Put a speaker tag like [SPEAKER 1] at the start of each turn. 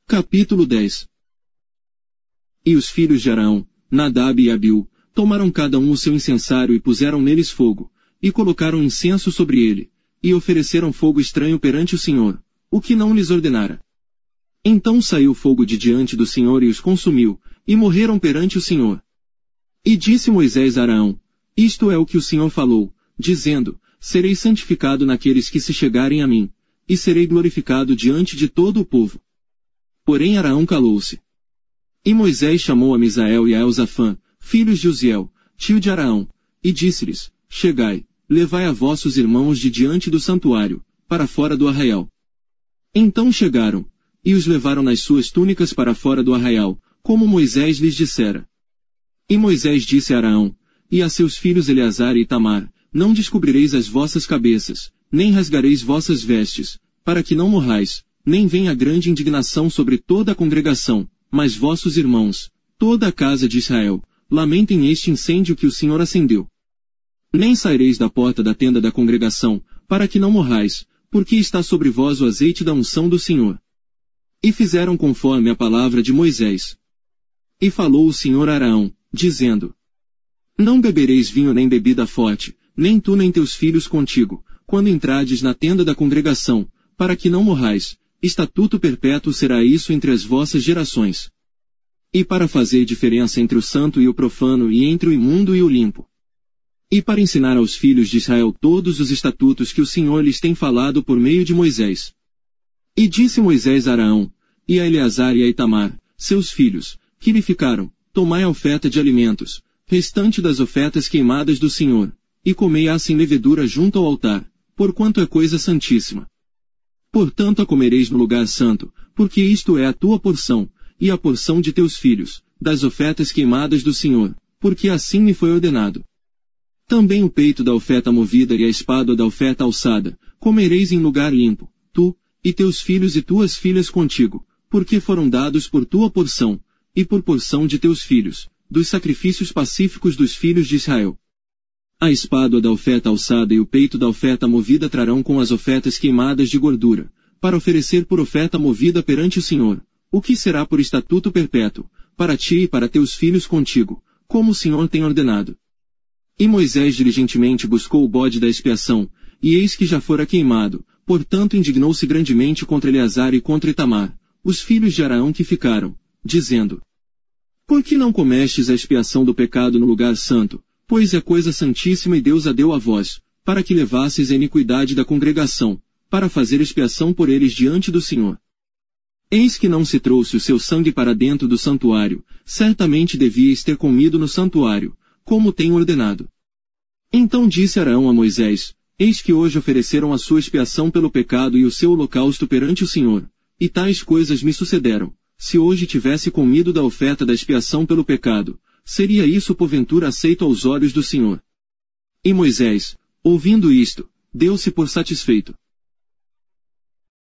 [SPEAKER 1] Capítulo 10. E os filhos de Arão, Nadab e Abiú, tomaram cada um o seu incensário e puseram neles fogo, e colocaram incenso sobre ele, e ofereceram fogo estranho perante o Senhor, o que não lhes ordenara. Então saiu fogo de diante do Senhor e os consumiu, e morreram perante o Senhor. E disse Moisés a Arão: Isto é o que o Senhor falou, dizendo: Serei santificado naqueles que se chegarem a mim, e serei glorificado diante de todo o povo. Porém Arão calou-se. E Moisés chamou a Misael e a Elzafã, filhos de Uziel, tio de Arão, e disse-lhes: Chegai, levai a vossos irmãos de diante do santuário, para fora do arraial. Então chegaram, e os levaram nas suas túnicas para fora do arraial, como Moisés lhes dissera. E Moisés disse a Arão, e a seus filhos Eleazar e Itamar: Não descobrireis as vossas cabeças, nem rasgareis vossas vestes, para que não morrais, nem venha grande indignação sobre toda a congregação, mas vossos irmãos, toda a casa de Israel, lamentem este incêndio que o Senhor acendeu. Nem saireis da porta da tenda da congregação, para que não morrais, porque está sobre vós o azeite da unção do Senhor. E fizeram conforme a palavra de Moisés. E falou o Senhor a Arão, dizendo: Não bebereis vinho nem bebida forte, nem tu nem teus filhos contigo, quando entrardes na tenda da congregação, para que não morrais, estatuto perpétuo será isso entre as vossas gerações. E para fazer diferença entre o santo e o profano e entre o imundo e o limpo. E para ensinar aos filhos de Israel todos os estatutos que o Senhor lhes tem falado por meio de Moisés. E disse Moisés a Arão, e a Eleazar e a Itamar, seus filhos, que lhe ficaram: Tomai a oferta de alimentos, restante das ofertas queimadas do Senhor, e comei-a sem levedura junto ao altar, porquanto é coisa santíssima. Portanto a comereis no lugar santo, porque isto é a tua porção, e a porção de teus filhos, das ofertas queimadas do Senhor, porque assim me foi ordenado. Também o peito da oferta movida e a espádua da oferta alçada, comereis em lugar limpo, tu, e teus filhos e tuas filhas contigo, porque foram dados por tua porção, e por porção de teus filhos, dos sacrifícios pacíficos dos filhos de Israel. A espádua da oferta alçada e o peito da oferta movida trarão com as ofertas queimadas de gordura, para oferecer por oferta movida perante o Senhor, o que será por estatuto perpétuo, para ti e para teus filhos contigo, como o Senhor tem ordenado. E Moisés diligentemente buscou o bode da expiação, e eis que já fora queimado, portanto indignou-se grandemente contra Eleazar e contra Itamar, os filhos de Arão que ficaram, dizendo: Por que não comestes a expiação do pecado no lugar santo, pois é coisa santíssima e Deus a deu a vós, para que levasseis a iniquidade da congregação, para fazer expiação por eles diante do Senhor. Eis que não se trouxe o seu sangue para dentro do santuário, certamente devíeis ter comido no santuário, como tenho ordenado. Então disse Arão a Moisés: Eis que hoje ofereceram a sua expiação pelo pecado e o seu holocausto perante o Senhor, e tais coisas me sucederam. Se hoje tivesse comido da oferta da expiação pelo pecado, seria isso porventura aceito aos olhos do Senhor? E Moisés, ouvindo isto, deu-se por satisfeito.